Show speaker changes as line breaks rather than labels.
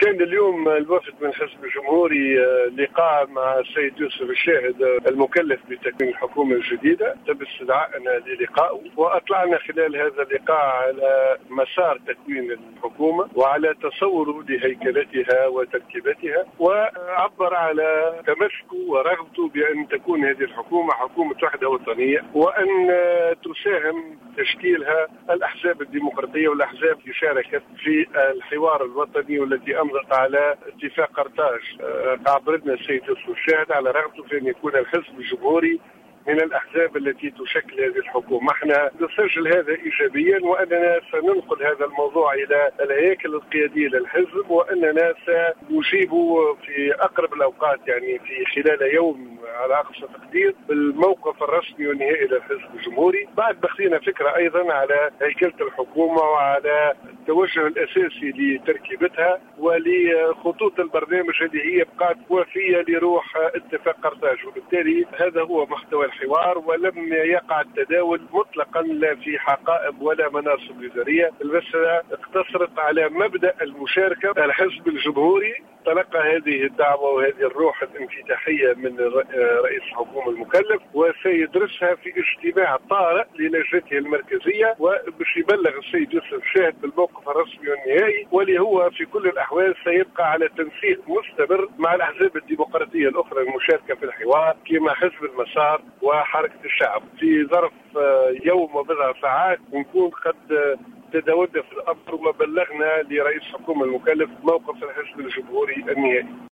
كان اليوم الوفد من الحزب الجمهوري لقاء مع السيد يوسف الشاهد المكلف بتكوين الحكومة الجديدة، تم استدعائنا للقائه، وأطلعنا خلال هذا اللقاء على مسار تكوين الحكومة وعلى تصوره لهيكلتها وتركيبتها، وعبر على تمسكه ورغبته بأن تكون هذه الحكومة حكومة وحدة وطنية، وأن تساهم تشكيلها الأحزاب الديمقراطية والأحزاب التي شاركت في الحوار الوطني والتي أمضت على اتفاق قرطاج. عبرنا السيد يوسف الشاهد على رغبته في أن يكون الحزب الجمهوري من الأحزاب التي تشكل هذه الحكومة. احنا نسجل هذا إيجابيا، وأننا سننقل هذا الموضوع إلى الهياكل القيادية للحزب، وأننا سنجيب في أقرب الأوقات، يعني في خلال يوم على أقصى تقدير، بالموقف الرسمي والنهائي للحزب الجمهوري. بعد بخلينا فكرة أيضا على هيكلة الحكومة وعلى التوجه الأساسي لتركيبتها ولخطوط البرنامج اللي هي بقات وفية لروح اتفاق قرطاج. وبالتالي هذا هو محتوى الحوار، ولم يقع التداول مطلقا لا في حقائب ولا مناصب وزارية. المسألة اقتصرت على مبدأ المشاركة. الحزب الجمهوري تلقى هذه الدعوة وهذه الروح الانفتاحية من رئيس الحكومة المكلف، وسيدرسها في اجتماع طارئ للجنته المركزية، وباش يبلغ السيد يوسف الشاهد بالموقف الرسمي والنهائي، واللي هو في كل الأحوال سيبقى على تنسيق مستمر مع الأحزاب الديمقراطية الأخرى المشاركة في الحوار كما حزب المسار وحركة الشعب. في ظرف يوم وبضع ساعات نكون قد تداولنا في الأمر وبلغنا لرئيس الحكومة المكلف موقف الحزب الجمهوري النهائي.